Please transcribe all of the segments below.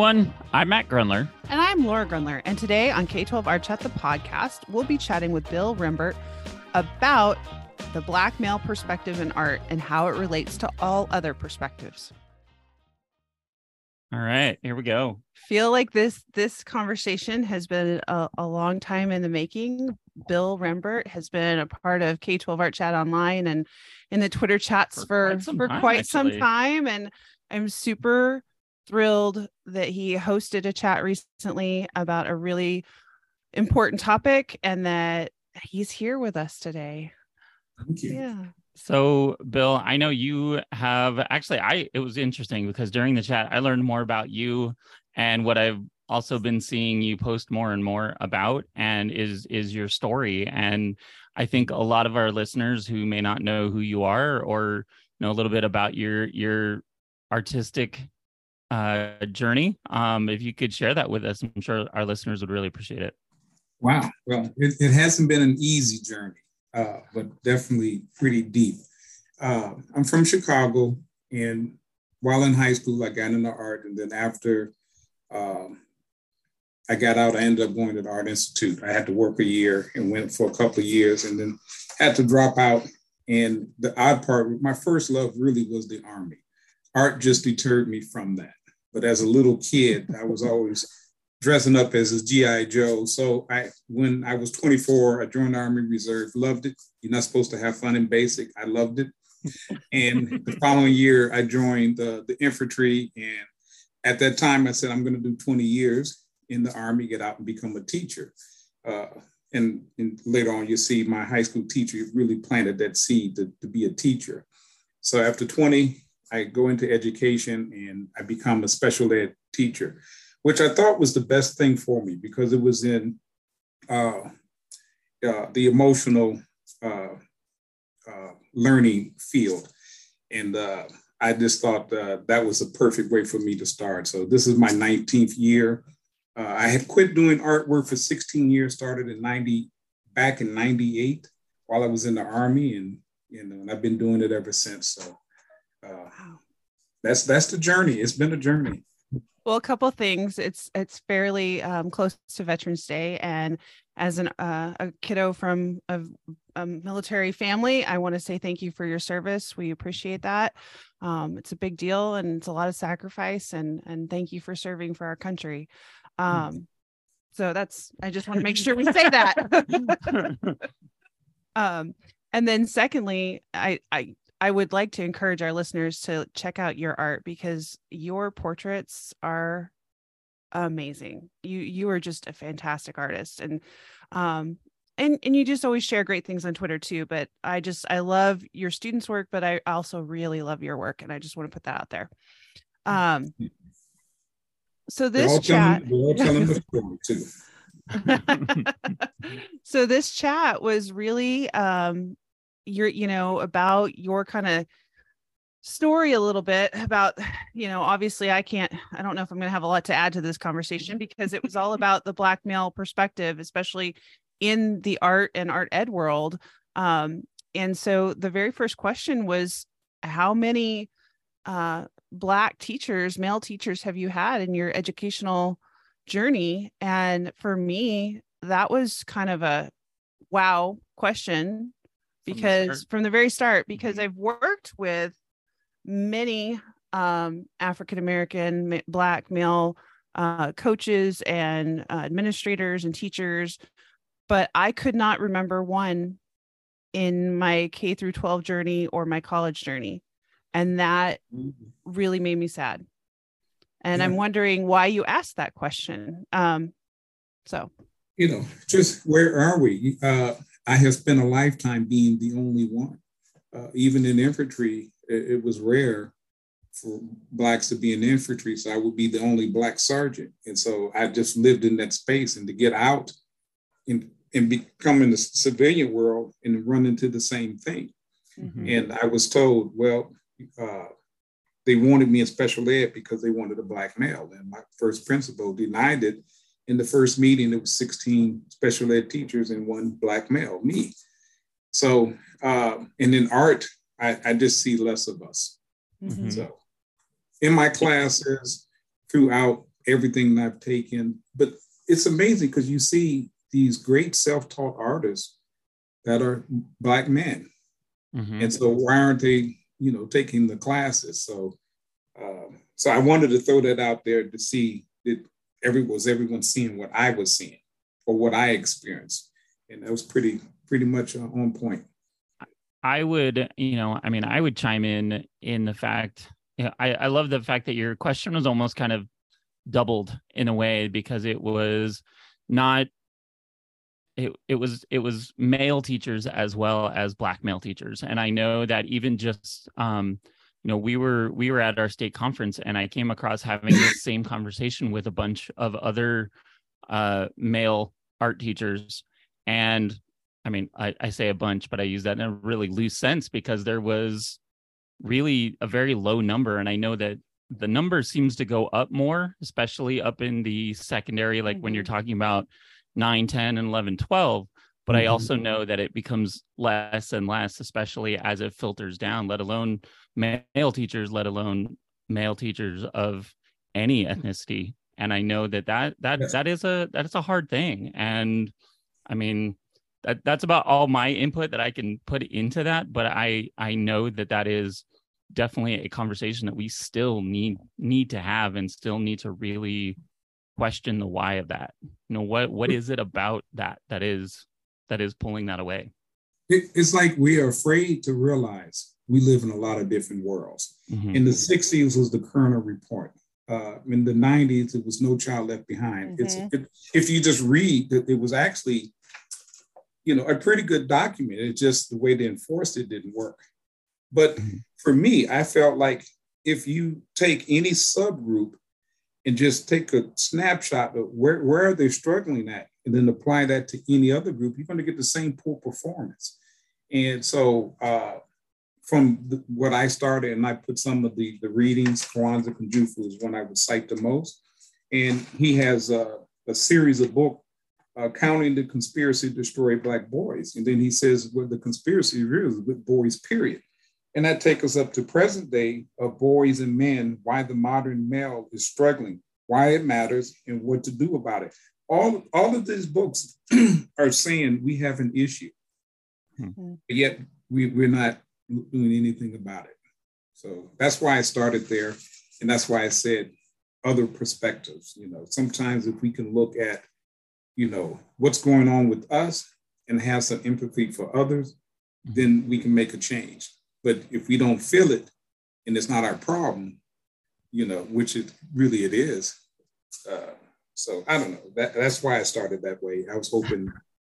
everyone. I'm Matt Grunler. And I'm Laura Grunler. And today on K-12 Art Chat, the podcast, we'll be chatting with Bill Rembert about the Black male perspective in art and how it relates to all other perspectives. All right, here we go. Feel like this conversation has been a long time in the making. Bill Rembert has been a part of K-12 Art Chat Online and in the Twitter chats for quite some time. And I'm super thrilled that he hosted a chat recently about a really important topic and that he's here with us today. Thank you. Yeah. So, Bill, I know you have it was interesting because during the chat, I learned more about you and what I've also been seeing you post more and more about and is your story. And I think a lot of our listeners who may not know who you are or know a little bit about your artistic journey, if you could share that with us, I'm sure our listeners would really appreciate it. Wow. Well, it hasn't been an easy journey, but definitely pretty deep. I'm from Chicago, and while in high school, I got into art. And then after I got out, I ended up going to the Art Institute. I had to work a year and went for a couple of years and then had to drop out. And the odd part, my first love really was the Army. Art just deterred me from that. But as a little kid, I was always dressing up as a G.I. Joe. So when I was 24, I joined the Army Reserve, loved it. You're not supposed to have fun in basic. I loved it. And the following year, I joined the infantry. And at that time, I said, I'm going to do 20 years in the Army, get out and become a teacher. And later on, you see my high school teacher really planted that seed to be a teacher. So after 20, I go into education and I become a special ed teacher, which I thought was the best thing for me because it was in the emotional learning field. And I just thought that was a perfect way for me to start. So this is my 19th year. I had quit doing artwork for 16 years, started back in 98 while I was in the Army. And I've been doing it ever since. So that's the journey. It's been a journey. Well, a couple of things. It's fairly close to Veterans Day, and as a kiddo from a military family, I want to say thank you for your service. We appreciate that. It's a big deal, and it's a lot of sacrifice, and thank you for serving for our country. So I just want to make sure we say that. And then secondly, I would like to encourage our listeners to check out your art because your portraits are amazing. You are just a fantastic artist, and you just always share great things on Twitter too. But I love your students' work, but I also really love your work, and I just want to put that out there. So this chat, we're all telling the story too. So this chat was really about your kind of story a little bit about, obviously I don't know if I'm going to have a lot to add to this conversation because it was all about the Black male perspective, especially in the art and art ed world. And so the very first question was, how many Black teachers, male teachers have you had in your educational journey? And for me, that was kind of a wow question. Because from the very start, because I've worked with many African-American Black male coaches and administrators and teachers, but I could not remember one in my K through 12 journey or my college journey. And that really made me sad. And I'm wondering why you asked that question. Just where are we? I have spent a lifetime being the only one. Even in infantry, it was rare for Blacks to be in infantry, so I would be the only Black sergeant. And so I just lived in that space, and to get out and become in the civilian world and run into the same thing. Mm-hmm. And I was told, they wanted me in special ed because they wanted a Black male. And my first principal denied it. In the first meeting, it was 16 special ed teachers and one Black male, me. So, and in art, I just see less of us. Mm-hmm. So in my classes throughout everything that I've taken. But it's amazing because you see these great self-taught artists that are Black men. Mm-hmm. And so why aren't they, taking the classes? So I wanted to throw that out there to see that everyone seeing what I was seeing or what I experienced. And that was pretty much on point. I would, I would chime in the fact, I love the fact that your question was almost kind of doubled in a way, because it was not, it was male teachers as well as Black male teachers. And I know that even just, we were at our state conference, and I came across having this same conversation with a bunch of other male art teachers. And I mean, I say a bunch, but I use that in a really loose sense, because there was really a very low number. And I know that the number seems to go up more, especially up in the secondary, like when you're talking about 9, 10, and 11, 12. But I also know that it becomes less and less, especially as it filters down, let alone male teachers, let alone male teachers of any ethnicity. And I know that is a hard thing. And I mean, that's about all my input that I can put into that. But I know that is definitely a conversation that we still need to have, and still need to really question the why of that. What is it about that is pulling that away? It's like we are afraid to realize we live in a lot of different worlds. Mm-hmm. In the 60s was the Kerner Report. In the 90s, it was No Child Left Behind. Mm-hmm. If you just read, it was actually, a pretty good document. It's just the way they enforced it didn't work. But for me, I felt like if you take any subgroup and just take a snapshot of where are they struggling at, and then apply that to any other group, you're going to get the same poor performance. And so from what I started, and I put some of the readings, Kwanzaa Kunjufu is one I would cite the most. And he has a series of books, Counting the Conspiracy to Destroy Black Boys. And then he says, well, the conspiracy really is with boys, period. And that takes us up to present day of boys and men, why the modern male is struggling, why it matters, and what to do about it. All of these books are saying we have an issue, yet we're not doing anything about it. So that's why I started there. And that's why I said other perspectives. Sometimes if we can look at, what's going on with us and have some empathy for others, then we can make a change. But if we don't feel it and it's not our problem, which it is. So I don't know. That's why I started that way. I was hoping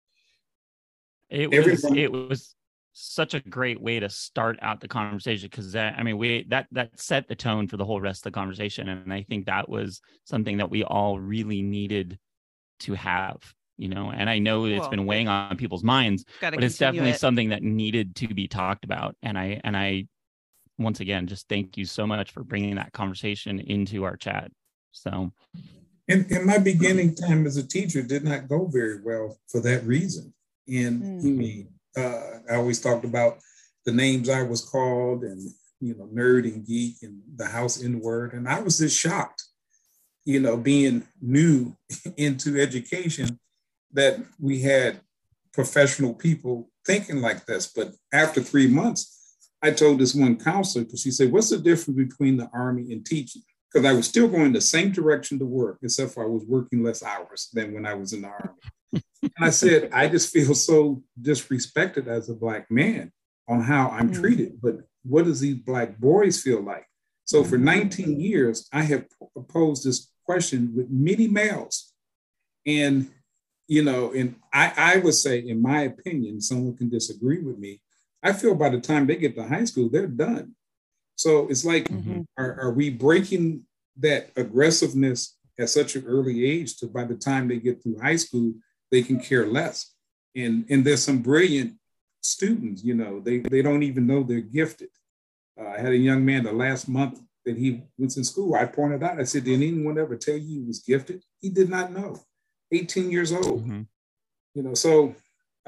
it was such a great way to start out the conversation, because that set the tone for the whole rest of the conversation. And I think that was something that we all really needed to have, and I know it's been weighing on people's minds, but it's definitely something that needed to be talked about. And I once again, just thank you so much for bringing that conversation into our chat. So in my beginning time as a teacher did not go very well for that reason. And I always talked about the names I was called, and nerd and geek and the house N-word, and I was just shocked, being new into education, that we had professional people thinking like this. But after 3 months, I told this one counselor, because she said, what's the difference between the Army and teaching? Because I was still going the same direction to work, except for I was working less hours than when I was in the Army. And I said, I just feel so disrespected as a Black man on how I'm treated. But what does these Black boys feel like? So for 19 years, I have posed this question with many males. And, and I would say, in my opinion, someone can disagree with me, I feel by the time they get to high school, they're done. So it's like, are we breaking that aggressiveness at such an early age to by the time they get through high school, they can care less? And there's some brilliant students, they don't even know they're gifted. I had a young man the last month that he was in school. I pointed out, I said, did anyone ever tell you he was gifted? He did not know. 18 years old. So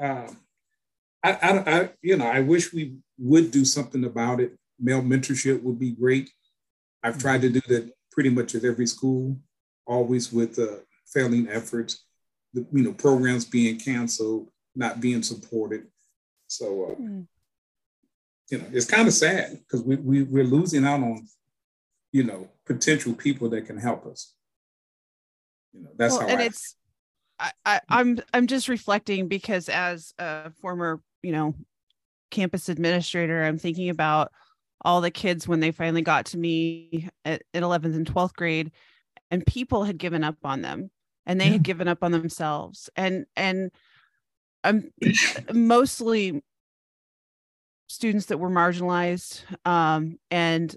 I wish we would do something about it. Male mentorship would be great. I've tried to do that pretty much at every school. always with failing efforts, programs being canceled, not being supported. So, it's kind of sad because we're losing out on, potential people that can help us. That's well, how and it's, I'm just reflecting because as a former, campus administrator, I'm thinking about all the kids when they finally got to me at 11th and 12th grade, and people had given up on them and they had given up on themselves. And I'm mostly students that were marginalized. And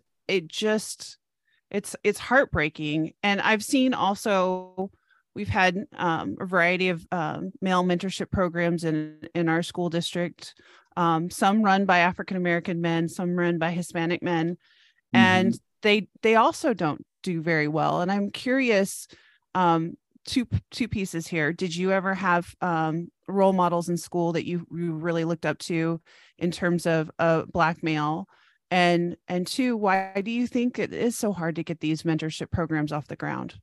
it's heartbreaking. And I've seen also, we've had a variety of male mentorship programs in our school district, some run by African-American men, some run by Hispanic men, and they also don't do very well. And I'm curious, two pieces here. Did you ever have role models in school that you really looked up to in terms of a Black male? And two, why do you think it is so hard to get these mentorship programs off the ground?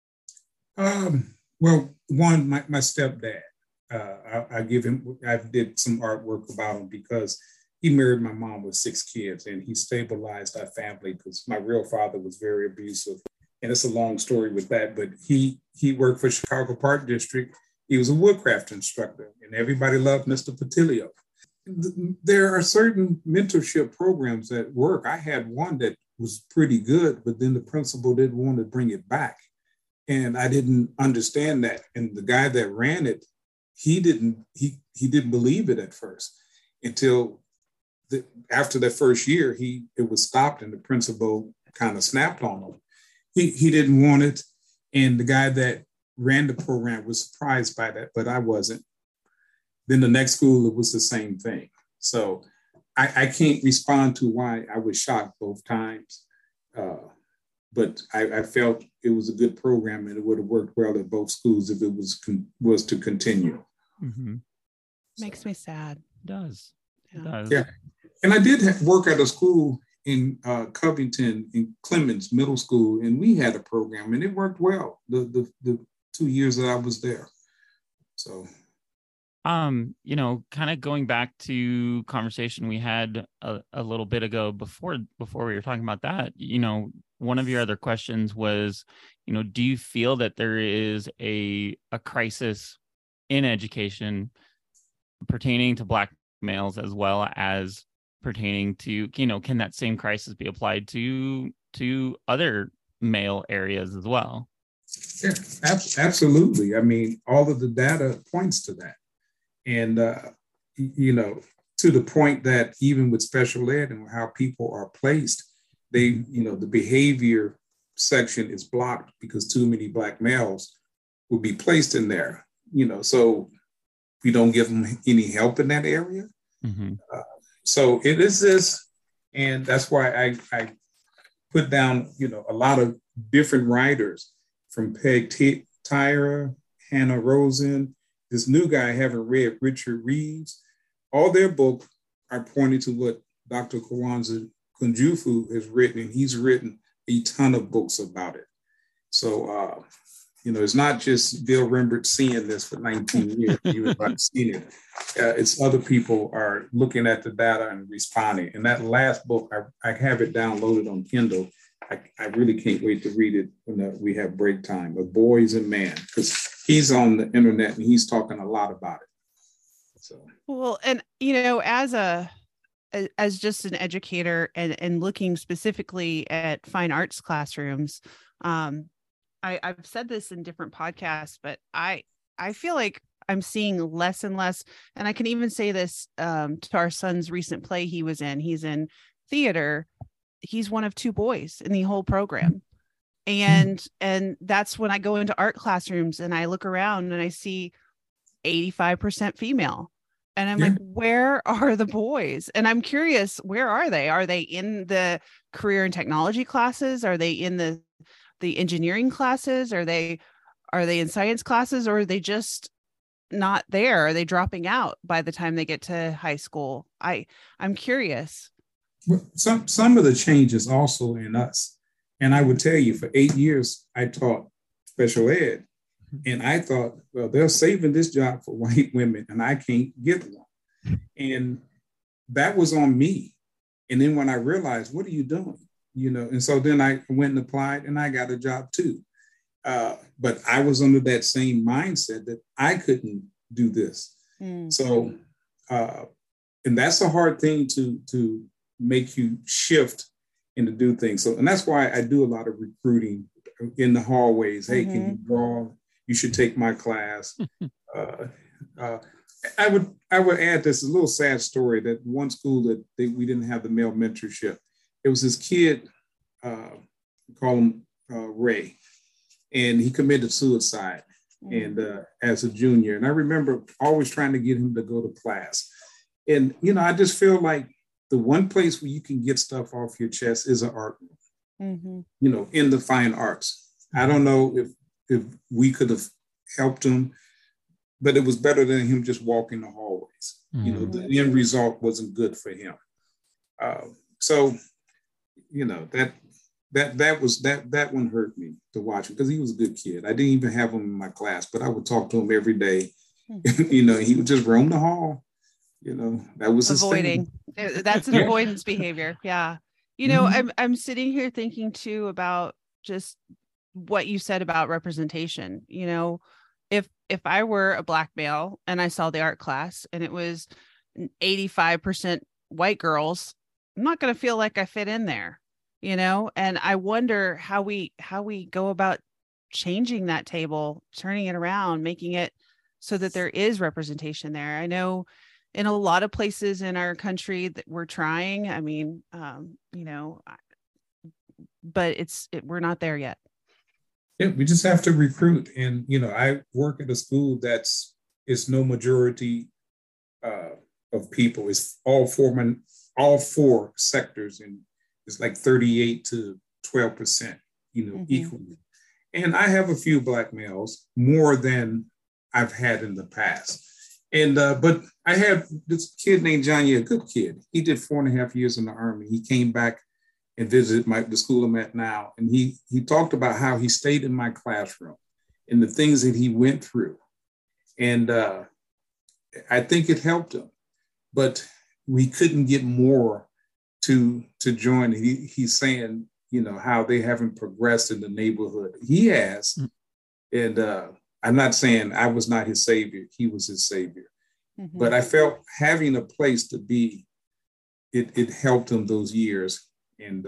Well, one, my stepdad, I give him, I did some artwork about him because he married my mom with 6 kids and he stabilized our family because my real father was very abusive. And it's a long story with that, but he worked for Chicago Park District. He was a woodcraft instructor and everybody loved Mr. Patilio. There are certain mentorship programs that work. I had one that was pretty good, but then the principal didn't want to bring it back. And I didn't understand that. And the guy that ran it, he didn't believe it at first until after that first year, it was stopped and the principal kind of snapped on him. He didn't want it. And the guy that ran the program was surprised by that, but I wasn't. Then the next school, it was the same thing. So I can't respond to why I was shocked both times. But I felt it was a good program and it would have worked well at both schools if it was to continue. Mm-hmm. Makes me sad. It does. Yeah. It does. Yeah. And I did work at a school in Covington, in Clemens Middle School, and we had a program and it worked well the 2 years that I was there. So, kind of going back to conversation we had a little bit ago before we were talking about that, one of your other questions was, do you feel that there is a crisis in education pertaining to Black males as well as pertaining to, can that same crisis be applied to other male areas as well? Yeah, absolutely. I mean, all of the data points to that. And, to the point that even with special ed and how people are placed, the behavior section is blocked because too many Black males will be placed in there, so we don't give them any help in that area. Mm-hmm. So it is this, and that's why I put down, a lot of different writers from Peg Tyra, Hannah Rosen, this new guy I haven't read, Richard Reeves. All their books are pointing to what Dr. Kwanzaa Kunjufu has written, and he's written a ton of books about it. So, it's not just Bill Rembert seeing this for 19 years. You've not seen it. It's other people are looking at the data and responding. And that last book, I have it downloaded on Kindle. I really can't wait to read it when we have break time, of Boys and Man, because he's on the internet and he's talking a lot about it. So, well, and, as just an educator and looking specifically at fine arts classrooms, I've said this in different podcasts, but I feel like I'm seeing less and less, and I can even say this to our son's recent play he was in. He's in theater. He's one of 2 boys in the whole program. And that's when I go into art classrooms and I look around and I see 85% female. And I'm like, where are the boys? And I'm curious, where are they? Are they in the career and technology classes? Are they in the engineering classes? Are they in science classes, or are they just not there? Are they dropping out by the time they get to high school? I'm curious. Well, some of the changes also in us. And I would tell you, for 8 years, I taught special ed. And I thought, well, they're saving this job for white women and I can't get one. And that was on me. And then when I realized, what are you doing? And so then I went and applied and I got a job too. But I was under that same mindset that I couldn't do this. So, and that's a hard thing to make you shift and to do things. So, and that's why I do a lot of recruiting in the hallways. Hey, can you draw? You should take my class. I would add this a little sad story that one school that we didn't have the male mentorship. It was this kid, call him Ray, and he committed suicide and as a junior. And I remember always trying to get him to go to class. And, I just feel like the one place where you can get stuff off your chest is an art room, in the fine arts. I don't know if we could have helped him, but it was better than him just walking the hallways. The end result wasn't good for him. So, that one hurt me to watch him because he was a good kid. I didn't even have him in my class, but I would talk to him every day. He would just roam the hall. That was avoiding. That's an avoidance behavior. Yeah. I'm sitting here thinking too about just what you said about representation. If I were a Black male and I saw the art class and it was 85% white girls, I'm not going to feel like I fit in there, and I wonder how we go about changing that table, turning it around, making it so that there is representation there. I know in a lot of places in our country that we're trying, but we're not there yet. Yeah, we just have to recruit. And, I work at a school it's no majority of people. It's all four sectors, and it's like 38 to 12%, equally. And I have a few Black males, more than I've had in the past. And, but I had this kid named Johnny, a good kid. He did 4.5 years in the Army. He came back and visited the school I'm at now. And he talked about how he stayed in my classroom and the things that he went through. And I think it helped him, but we couldn't get more to join. He's saying, how they haven't progressed in the neighborhood. He has. And I'm not saying I was not his savior. He was his savior. But I felt having a place to be, it helped him those years. And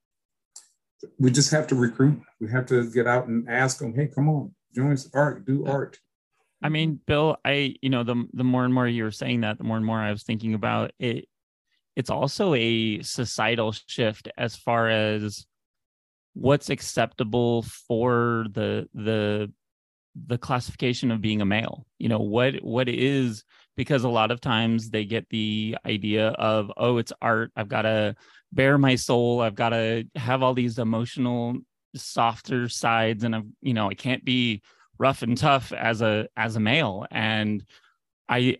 we just have to recruit. We have to get out and ask them, hey, come on, join us, art, do art. I mean, Bill, the more and more you were saying that, the more and more I was thinking about it. It's also a societal shift as far as what's acceptable for the classification of being a male. What is, because a lot of times they get the idea of, oh, it's art. I've got to bare my soul. I've got to have all these emotional, softer sides, and I can't be rough and tough as a male. And I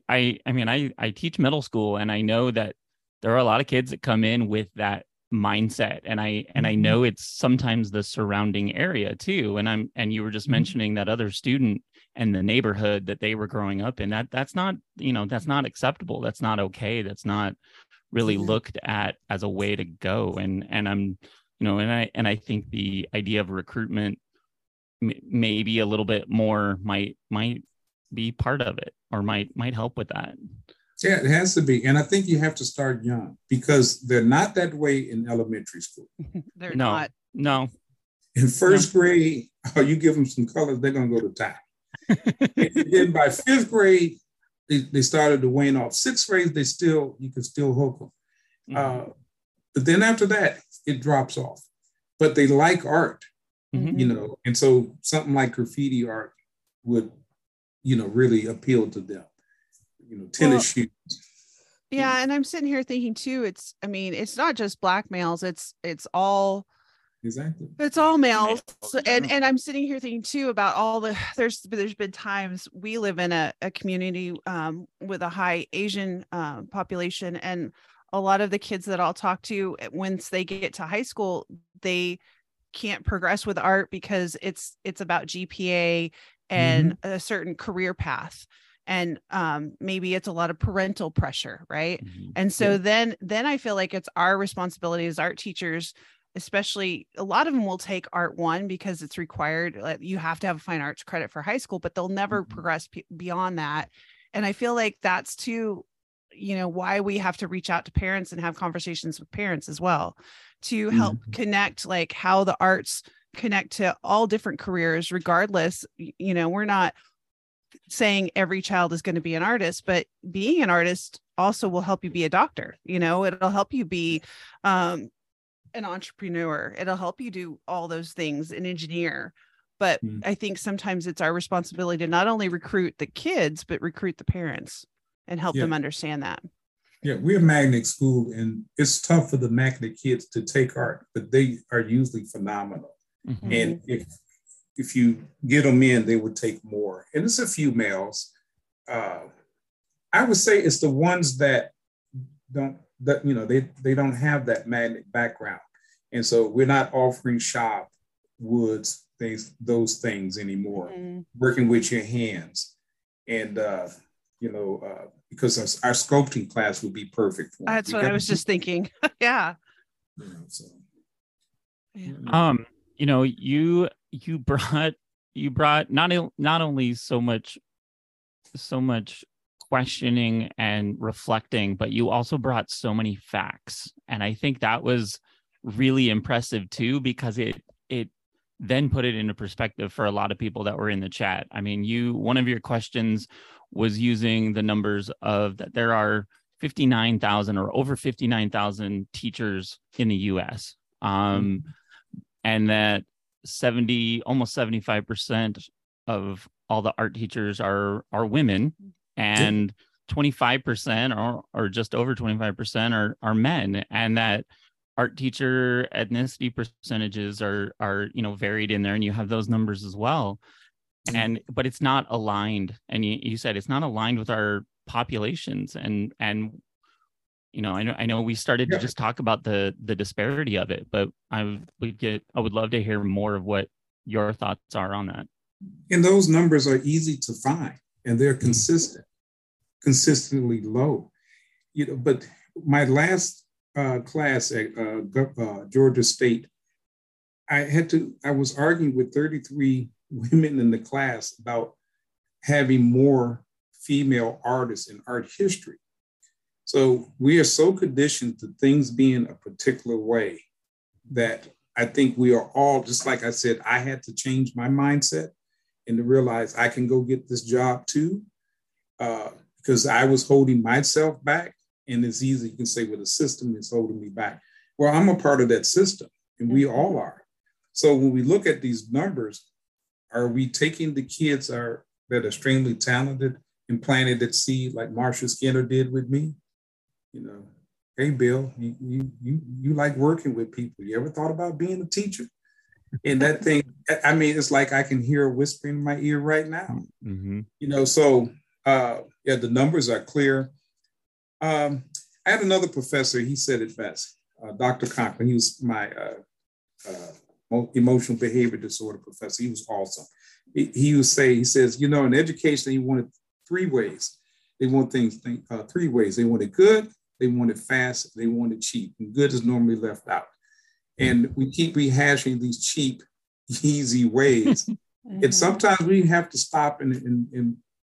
teach middle school, and I know that there are a lot of kids that come in with that mindset, and I know it's sometimes the surrounding area too. And you were just mentioning that other student and the neighborhood that they were growing up in, that's not acceptable. That's not okay. That's not really looked at as a way to go. And I'm, and I think the idea of recruitment maybe a little bit more might be part of it, or might help with that. Yeah, it has to be. And I think you have to start young, because they're not that way in elementary school. They're not. No. In first grade, you give them some colors, they're going to go to town. And then by 5th grade, they started to wane off. 6th grade, you can still hook them. But then after that, it drops off. But they like art, and so something like graffiti art would, really appeal to them. Tennis shoes. Yeah, and I'm sitting here thinking too, it's not just Black males, it's all exactly. It's all males. And I'm sitting here thinking too about there's been times we live in a community with a high Asian population, and a lot of the kids that I'll talk to, once they get to high school, they can't progress with art because it's about GPA and a certain career path. And maybe it's a lot of parental pressure, right? And so then I feel like it's our responsibility as art teachers, especially a lot of them will take art 1 because it's required. Like, you have to have a fine arts credit for high school, but they'll never progress beyond that. And I feel like that's too, why we have to reach out to parents and have conversations with parents as well to help connect, like how the arts connect to all different careers, regardless. We're not saying every child is going to be an artist, but being an artist also will help you be a doctor. It'll help you be an entrepreneur. It'll help you do all those things, an engineer. But I think sometimes it's our responsibility to not only recruit the kids, but recruit the parents and help them understand that. Yeah, we're a magnet school, and it's tough for the magnet kids to take art, but they are usually phenomenal. And if you get them in, they would take more. And it's a few males. I would say it's the ones that they don't have that magnet background. And so we're not offering shop, woods, those things anymore, working with your hands. And, because our sculpting class would be perfect for them. That's what I was just thinking. Yeah. You brought not only so much questioning and reflecting, but you also brought so many facts. And I think that was really impressive too, because it then put it into perspective for a lot of people that were in the chat. I mean, one of your questions was using the numbers of that there are 59,000 or over 59,000 teachers in the US. And that almost 75% of all the art teachers are women, and 25% or just over 25% are men, and that art teacher ethnicity percentages are varied in there, and you have those numbers as well. But it's not aligned, and you said it's not aligned with our populations, and I know we started to just talk about the disparity of it, but I would love to hear more of what your thoughts are on that. And those numbers are easy to find, and they're consistently low. But my last class at Georgia State, I was arguing with 33 women in the class about having more female artists in art history. So we are so conditioned to things being a particular way that I think we are all, just like I said, I had to change my mindset and to realize I can go get this job too, because I was holding myself back. And it's easy, you can say, well, the system is holding me back. Well, I'm a part of that system, and we all are. So when we look at these numbers, are we taking the kids that are extremely talented and planting that seed like Marcia Skinner did with me? Hey, Bill, you like working with people. You ever thought about being a teacher? And that thing, I mean, it's like I can hear a whispering in my ear right now. So the numbers are clear. I had another professor, he said it best, Dr. Conklin. He was my emotional behavior disorder professor. He was awesome. He says, in education, he wanted 3 ways. They want things 3 ways. They want it good, they want it fast, they want it cheap. And good is normally left out. And we keep rehashing these cheap, easy ways. And sometimes we have to stop and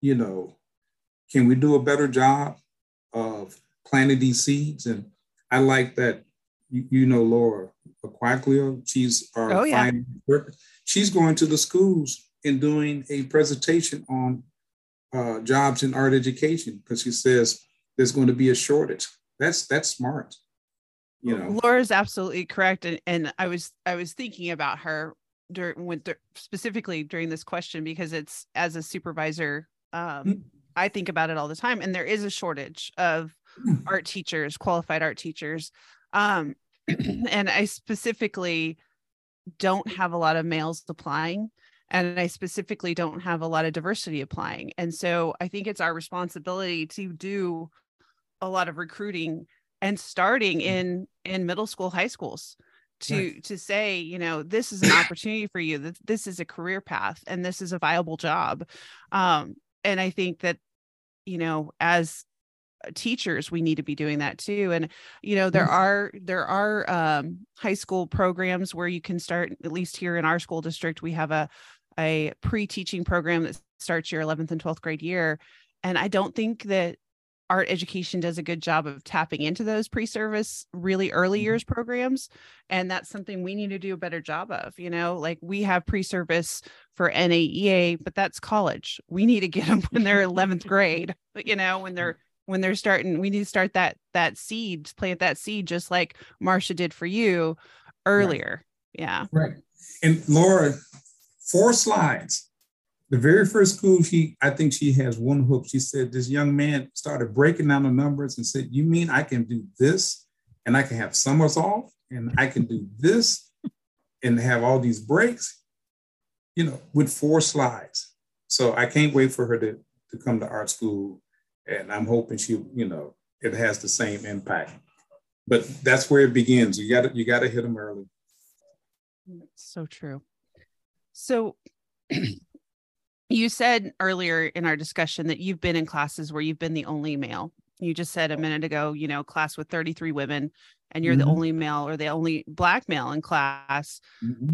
can we do a better job of planting these seeds? And I like that, Laura Quaglio, she's our fine worker. She's going to the schools and doing a presentation on jobs in art education, because she says there's going to be a shortage. That's smart. Laura's absolutely correct. And I was thinking about her specifically during this question, because it's, as a supervisor, I think about it all the time. And there is a shortage of art teachers, qualified art teachers. And I specifically don't have a lot of males applying, and I specifically don't have a lot of diversity applying. And so I think it's our responsibility to do a lot of recruiting and starting in middle school, high schools, to say, this is an opportunity for you, that this is a career path and this is a viable job. And I think that, as teachers, we need to be doing that too. And, there are high school programs where you can start, at least here in our school district, we have a pre-teaching program that starts your 11th and 12th grade year. And I don't think that art education does a good job of tapping into those pre-service, really early years programs. And that's something we need to do a better job of. Like we have pre-service for NAEA, but that's college. We need to get them when they're 11th grade, when they're starting, we need to start that seed, plant that seed, just like Marcia did for you earlier. Right. Yeah. Right. And Laura, 4 slides. The very first school, I think she has one hook. She said, this young man started breaking down the numbers and said, you mean I can do this and I can have summers off and I can do this and have all these breaks, with 4 slides. So I can't wait for her to come to art school. And I'm hoping it has the same impact. But that's where it begins. You got to hit them early. So true. So you said earlier in our discussion that you've been in classes where you've been the only male. You just said a minute ago, class with 33 women and you're the only male or the only Black male in class.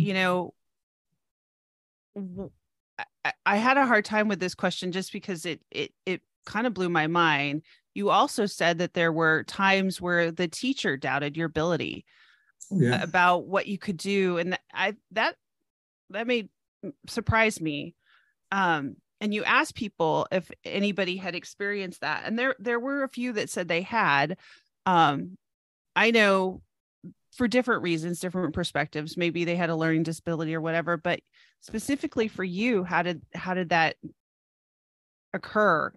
I had a hard time with this question just because it kind of blew my mind. You also said that there were times where the teacher doubted your ability about what you could do. And that made surprise me. And you asked people if anybody had experienced that. And there were a few that said they had. I know for different reasons, different perspectives, maybe they had a learning disability or whatever, but specifically for you, how did that occur?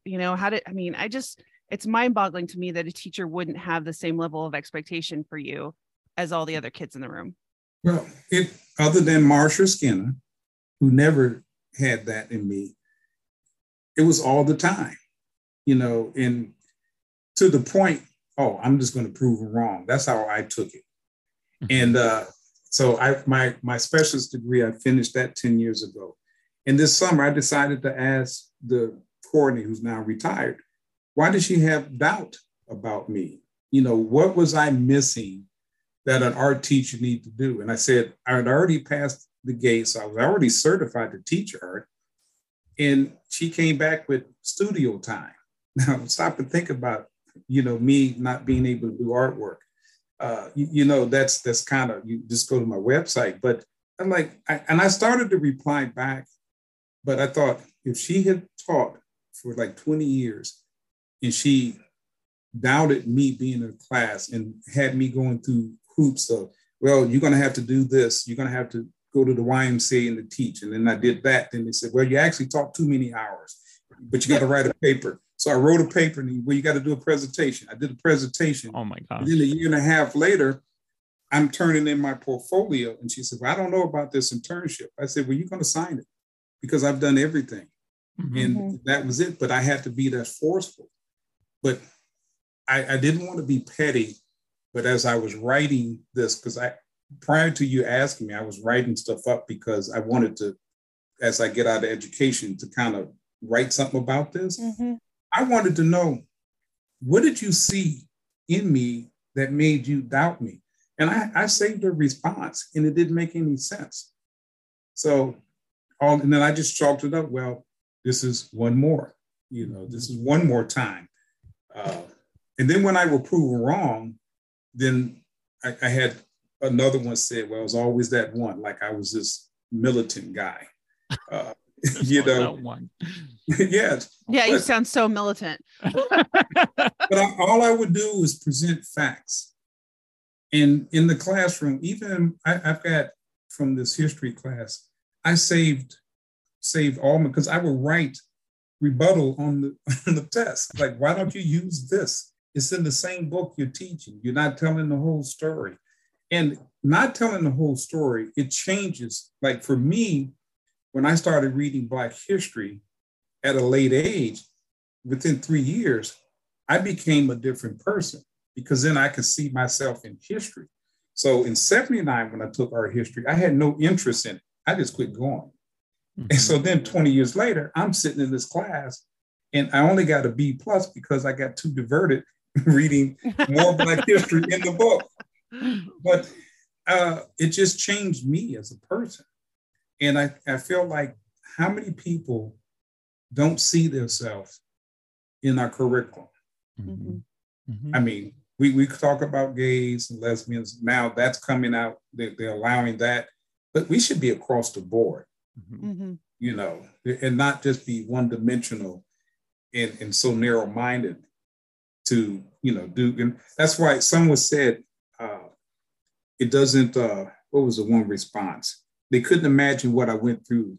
It's mind-boggling to me that a teacher wouldn't have the same level of expectation for you as all the other kids in the room. Well, other than Marcia Skinner, who never had that in me, it was all the time, and to the point, I'm just going to prove them wrong. That's how I took it. And so my specialist degree, I finished that 10 years ago. And this summer, I decided to ask the coordinator, who's now retired, why did she have doubt about me? What was I missing that an art teacher needed to do? And I said, I had already passed the gate, so I was already certified to teach art. And she came back with studio time. Now, stop and think about, me not being able to do artwork. That's kind of, you just go to my website. But I'm like, I started to reply back, but I thought if she had taught for like 20 years and she doubted me being in a class and had me going through hoops of, well, you're going to have to do this. You're going to have to go to the YMCA and to teach. And then I did that. Then they said, well, you actually taught too many hours, but you got to write a paper. So I wrote a paper and you got to do a presentation. I did a presentation. Oh my gosh. And then a year and a half later, I'm turning in my portfolio. And she said, well, I don't know about this internship. I said, well, you're going to sign it because I've done everything. And that was it. But I had to be that forceful. But I didn't want to be petty. But as I was writing this, because prior to you asking me, I was writing stuff up because I wanted to, as I get out of education, to kind of write something about this. I wanted to know, what did you see in me that made you doubt me? And I saved a response and it didn't make any sense. So, and then I just chalked it up. Well, this is one more, this is one more time. And then when I were proven wrong, then I had another one said, well, it was always that one, like I was this militant guy. One. Yeah. You sound so militant. But all I would do was present facts. And in the classroom, even I've got from this history class, I saved all my, because I would write rebuttal on the test. Like, why don't you use this? It's in the same book you're teaching. You're not telling the whole story. And not telling the whole story, it changes. Like for me, when I started reading Black history at a late age, within 3 years, I became a different person because then I could see myself in history. So in 79, when I took art history, I had no interest in it. I just quit going. Mm-hmm. And so then 20 years later, I'm sitting in this class and I only got a B plus because I got too diverted reading more Black history in the book. But it just changed me as a person. And I feel like how many people don't see themselves in our curriculum? Mm-hmm. Mm-hmm. I mean, we talk about gays and lesbians. Now that's coming out. They're allowing that. But we should be across the board, Mm-hmm. you know, and not just be one-dimensional and so narrow-minded to, you know, do. And that's why someone said it doesn't, what was the one response? They couldn't imagine what I went through.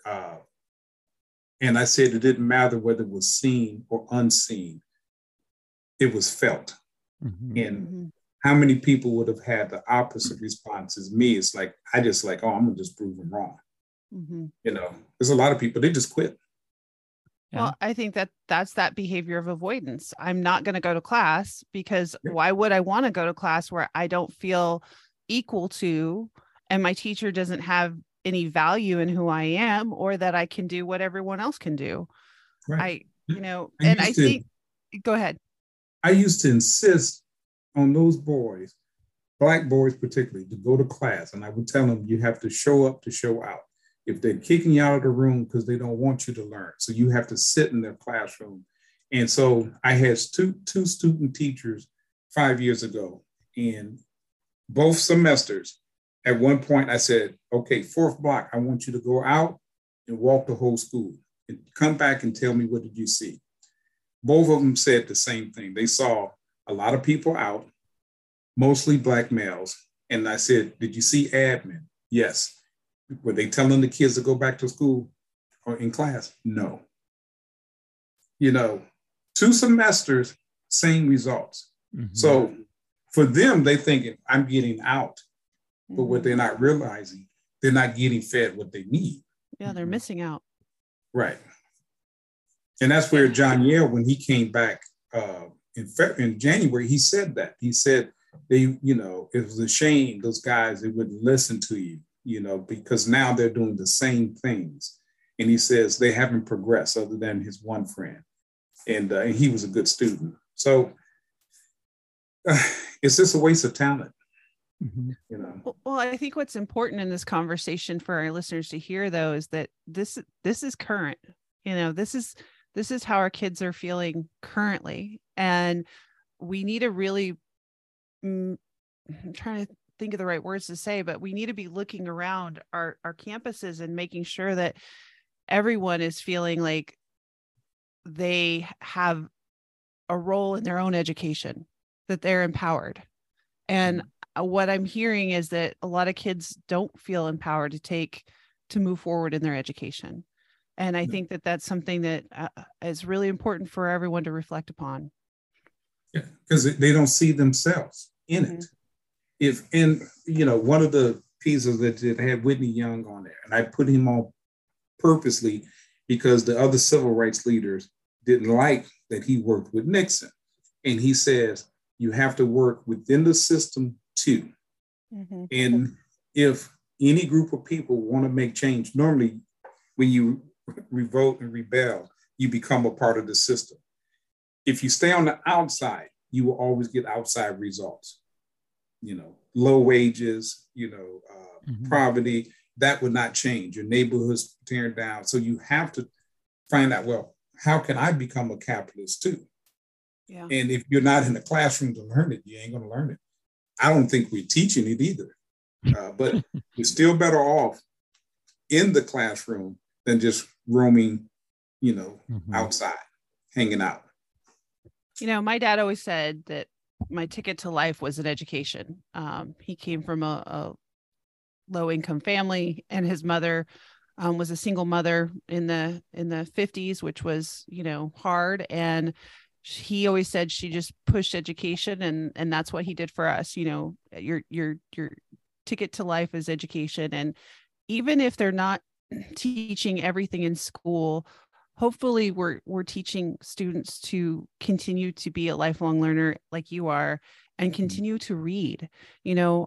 And I said it didn't matter whether it was seen or unseen. It was felt. Mm-hmm. And how many people would have had the opposite response as me? It's like, I just like, oh, I'm gonna just prove them wrong. Mm-hmm. You know, there's a lot of people, they just quit. Yeah. Well, I think that's that behavior of avoidance. I'm not going to go to class because why would I want to go to class where I don't feel equal to, and my teacher doesn't have any value in who I am, or that I can do what everyone else can do. Right. I think, go ahead. I used to insist on those boys, Black boys particularly, to go to class. And I would tell them, you have to show up to show out. If they're kicking you out of the room because they don't want you to learn, so you have to sit in their classroom. And so I had two student teachers 5 years ago, and both semesters, at one point I said, okay, fourth block, I want you to go out and walk the whole school and come back and tell me, what did you see? Both of them said the same thing. They saw a lot of people out, mostly Black males. And I said, did you see admin? Yes. Were they telling the kids to go back to school or in class? No. You know, 2 semesters, same results. Mm-hmm. So for them, they thinking I'm getting out, but what they're not realizing, they're not getting fed what they need. Yeah, they're missing out. Right. And that's where John Yale, when he came back in January, he said that. He said, it was a shame those guys, they wouldn't listen to you, because now they're doing the same things. And he says they haven't progressed other than his one friend. And he was a good student. So it's just a waste of talent. Mm-hmm. Well, I think what's important in this conversation for our listeners to hear, though, is that this is current. This is how our kids are feeling currently. And we need to really, I'm trying to think of the right words to say, but we need to be looking around our campuses and making sure that everyone is feeling like they have a role in their own education, that they're empowered. And what I'm hearing is that a lot of kids don't feel empowered to move forward in their education. And I think that that's something that is really important for everyone to reflect upon. Yeah, because they don't see themselves in it. One of the pieces that had Whitney Young on there, and I put him on purposely because the other civil rights leaders didn't like that he worked with Nixon. And he says, you have to work within the system too. Mm-hmm. And if any group of people want to make change, normally when you revolt and rebel, you become a part of the system. If you stay on the outside, you will always get outside results. Low wages, poverty, that would not change. Your neighborhood's tearing down. So you have to find out, well, how can I become a capitalist too? Yeah. And if you're not in the classroom to learn it, you ain't going to learn it. I don't think we're teaching it either. But you're still better off in the classroom than just roaming, outside, hanging out. My dad always said that my ticket to life was an education. He came from a low-income family, and his mother was a single mother in the 50s, which was, hard. And he always said she just pushed education, and that's what he did for us. Your ticket to life is education. And even if they're not teaching everything in school, hopefully we're teaching students to continue to be a lifelong learner like you are, and continue to read.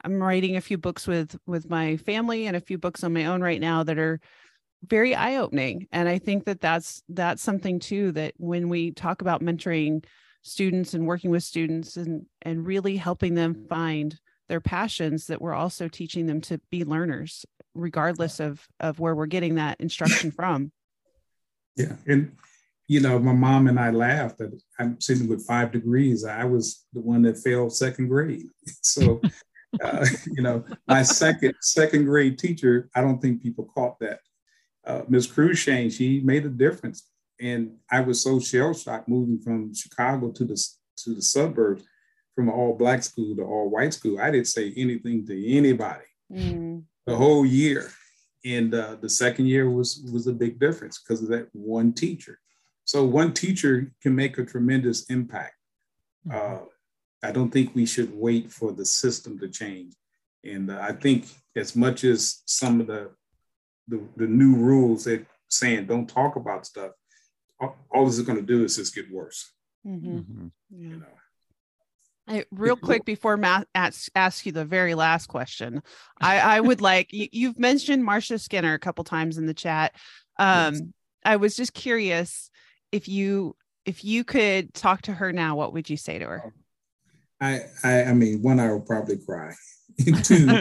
I'm writing a few books with my family and a few books on my own right now that are very eye-opening. And I think that that's something too, that when we talk about mentoring students and working with students and really helping them find their passions, that we're also teaching them to be learners, regardless of where we're getting that instruction from. Yeah. And, my mom and I laughed that I'm sitting with 5 degrees. I was the one that failed second grade. So, my second grade teacher, I don't think people caught that. Ms. Crushane, she made a difference. And I was so shell-shocked moving from Chicago to the suburbs, from an all-Black school to all-white school. I didn't say anything to anybody the whole year. And the second year was a big difference because of that one teacher. So one teacher can make a tremendous impact. I don't think we should wait for the system to change. And I think as much as some of the new rules that saying don't talk about stuff, all this is going to do is just get worse. Yeah. Real quick before Matt asks you the very last question, I would like, you've mentioned Marcia Skinner a couple times in the chat. Yes. I was just curious if you could talk to her now, what would you say to her? I mean, one, I will probably cry. Two,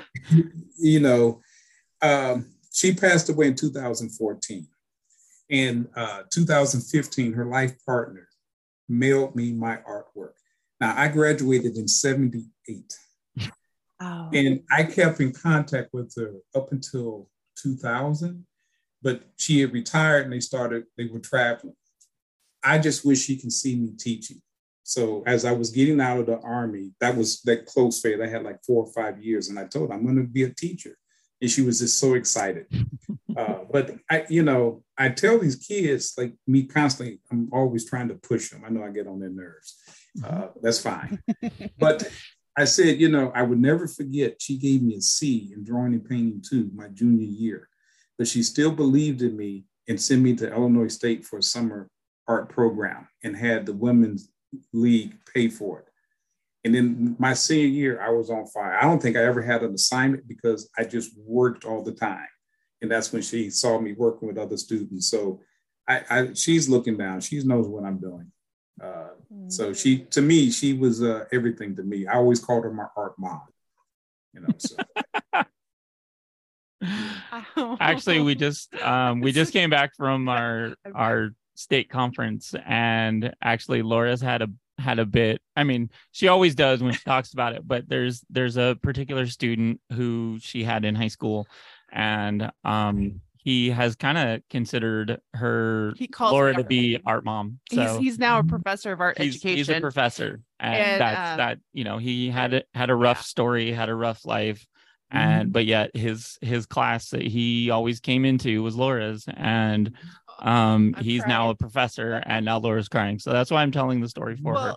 she passed away in 2014. In 2015, her life partner mailed me my artwork. Now, I graduated in 78. Oh. And I kept in contact with her up until 2000, but she had retired and they were traveling. I just wish she can see me teaching. So as I was getting out of the Army, that was that close phase. I had like 4 or 5 years, and I told her I'm going to be a teacher. And she was just so excited. But I tell these kids, like me constantly, I'm always trying to push them. I know I get on their nerves. That's fine. But I said, I would never forget, she gave me a C in drawing and painting too, my junior year. But she still believed in me and sent me to Illinois State for a summer art program and had the women's league pay for it. And then my senior year, I was on fire. I don't think I ever had an assignment because I just worked all the time. And that's when she saw me working with other students. So she's looking down. She knows what I'm doing. So to me, she was everything to me. I always called her my art mom. So. Actually, we just came back from our state conference, and actually Laura's had a bit. I mean, she always does when she talks about it, but there's a particular student who she had in high school, and he has kind of considered Laura to be art mom. So he's now a professor of art education. He's a professor, and he had a rough story, had a rough life. But yet his class that he always came into was Laura's, and he's now a professor, and now Laura's crying. So that's why I'm telling the story for her.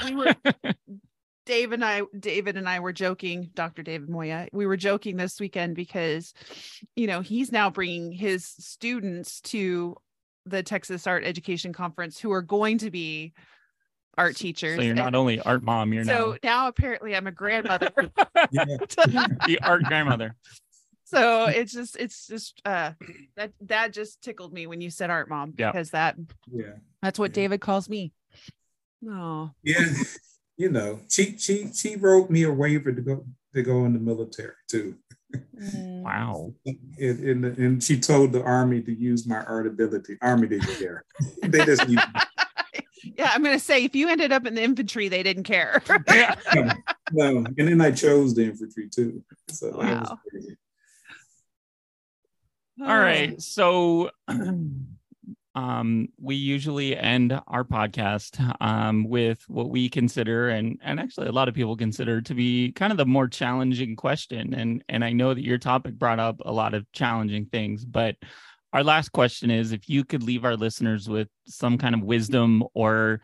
David and I were joking, Dr. David Moya. We were joking this weekend because, he's now bringing his students to the Texas Art Education Conference who are going to be art teachers. So you're not only art mom, now apparently I'm a grandmother. The art grandmother. So it's just that just tickled me when you said art mom, because that's what David calls me. Oh yeah. She wrote me a waiver to go in the military too. Wow. And she told the Army to use my art ability. Army didn't care. They just need. Yeah, I'm going to say, if you ended up in the infantry, they didn't care. No, and then I chose the infantry too. So wow. That was crazy. All right. So we usually end our podcast with what we consider, and actually a lot of people consider to be kind of the more challenging question. And I know that your topic brought up a lot of challenging things, but our last question is, if you could leave our listeners with some kind of wisdom or,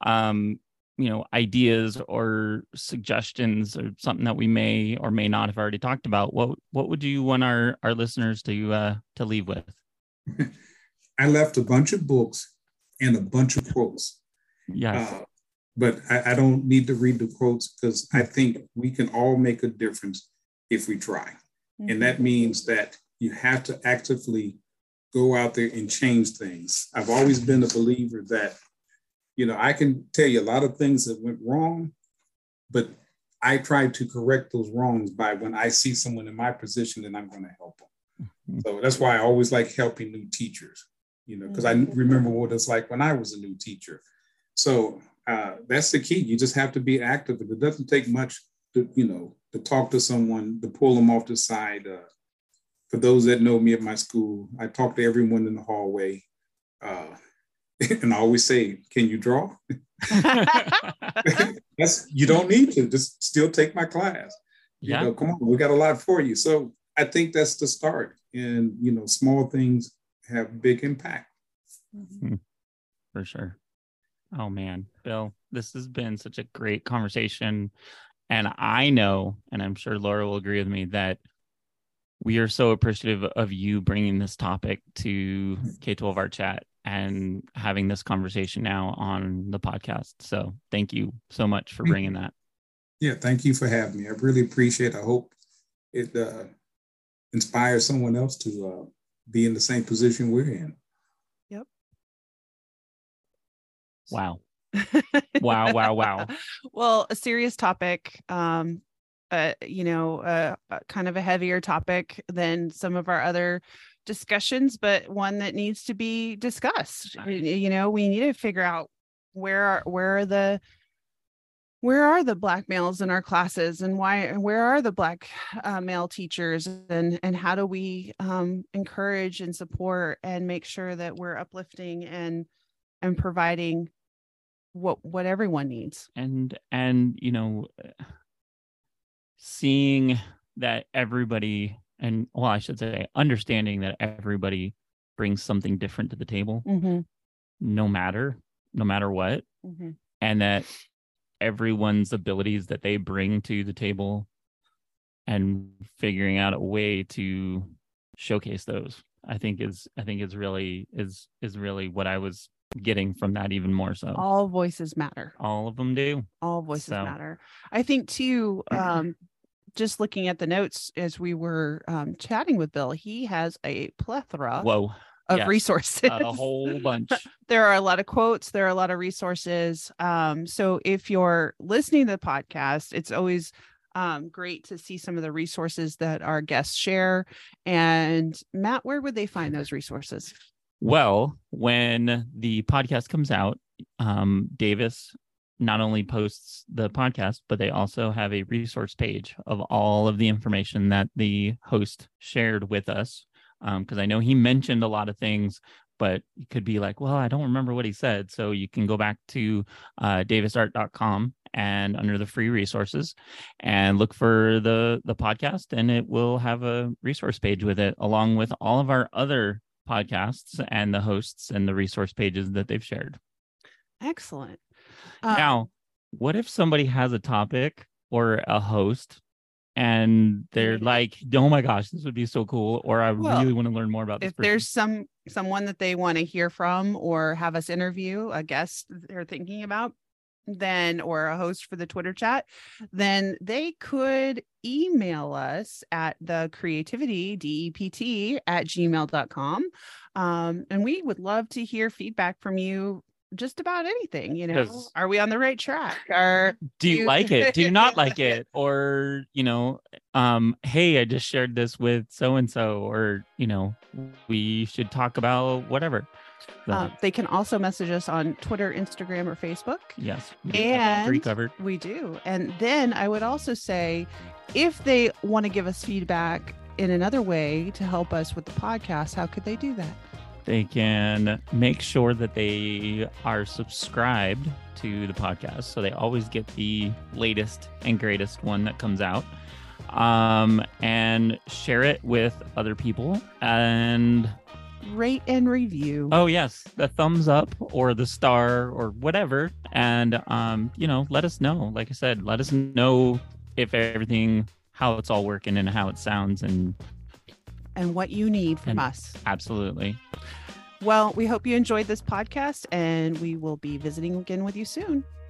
ideas or suggestions or something that we may or may not have already talked about, what would you want our listeners to leave with? I left a bunch of books and a bunch of quotes. Yes. but I don't need to read the quotes because I think we can all make a difference if we try. And that means that you have to actively go out there and change things. I've always been a believer that, I can tell you a lot of things that went wrong, but I try to correct those wrongs by when I see someone in my position and I'm going to help them. So that's why I always like helping new teachers, because I remember what it's like when I was a new teacher. So that's the key. You just have to be active. It doesn't take much to talk to someone, to pull them off the side. For those that know me at my school, I talk to everyone in the hallway. And I always say, can you draw? You don't need to, just still take my class. Come on, we got a lot for you. So I think that's the start. And, small things have big impact. For sure. Oh man, Bill, this has been such a great conversation. And I know, and I'm sure Laura will agree with me, that we are so appreciative of you bringing this topic to K-12 Art Chat and having this conversation now on the podcast. So thank you so much for bringing that. Yeah, thank you for having me. I really appreciate it. I hope it inspires someone else to be in the same position we're in. Yep. Wow. Wow. Well, a serious topic, kind of a heavier topic than some of our other discussions, but one that needs to be discussed. We need to figure out where are the Black males in our classes, and where are the Black male teachers, and how do we encourage and support and make sure that we're uplifting and providing what everyone needs. And seeing that everybody, and I should say understanding that everybody brings something different to the table, no matter what, and that everyone's abilities that they bring to the table, and figuring out a way to showcase those, I think is really what I was getting from that, even more so. All voices matter. All of them do. All voices matter. I think too, just looking at the notes as we were chatting with Bill, he has a plethora of resources. A whole bunch. There are a lot of quotes. There are a lot of resources. So if you're listening to the podcast, it's always great to see some of the resources that our guests share. And Matt, where would they find those resources? Well, when the podcast comes out, Davis not only posts the podcast, but they also have a resource page of all of the information that the host shared with us. Because I know he mentioned a lot of things, but you could be like, well, I don't remember what he said. So you can go back to davisart.com and under the free resources and look for the podcast, and it will have a resource page with it, along with all of our other podcasts and the hosts and the resource pages that they've shared. Excellent. Now, what if somebody has a topic or a host and they're like, oh my gosh, this would be so cool, or I really want to learn more about this if person. There's someone that they want to hear from or have us interview, a guest they're thinking about, or a host for the Twitter chat, then they could email us at thecreativitydept@gmail.com. And we would love to hear feedback from you just about anything. Are we on the right track? Or do you like it? Do you not like it? Or, hey, I just shared this with so-and-so, or, we should talk about whatever. They can also message us on Twitter, Instagram, or Facebook. Yes. And covered. We do. And then I would also say, if they want to give us feedback in another way to help us with the podcast, how could they do that? They can make sure that they are subscribed to the podcast, so they always get the latest and greatest one that comes out, and share it with other people, and rate and review. Oh yes, the thumbs up or the star or whatever, and let us know. Like I said, let us know if everything, how it's all working and how it sounds, and what you need from us. Absolutely. Well, we hope you enjoyed this podcast, and we will be visiting again with you soon.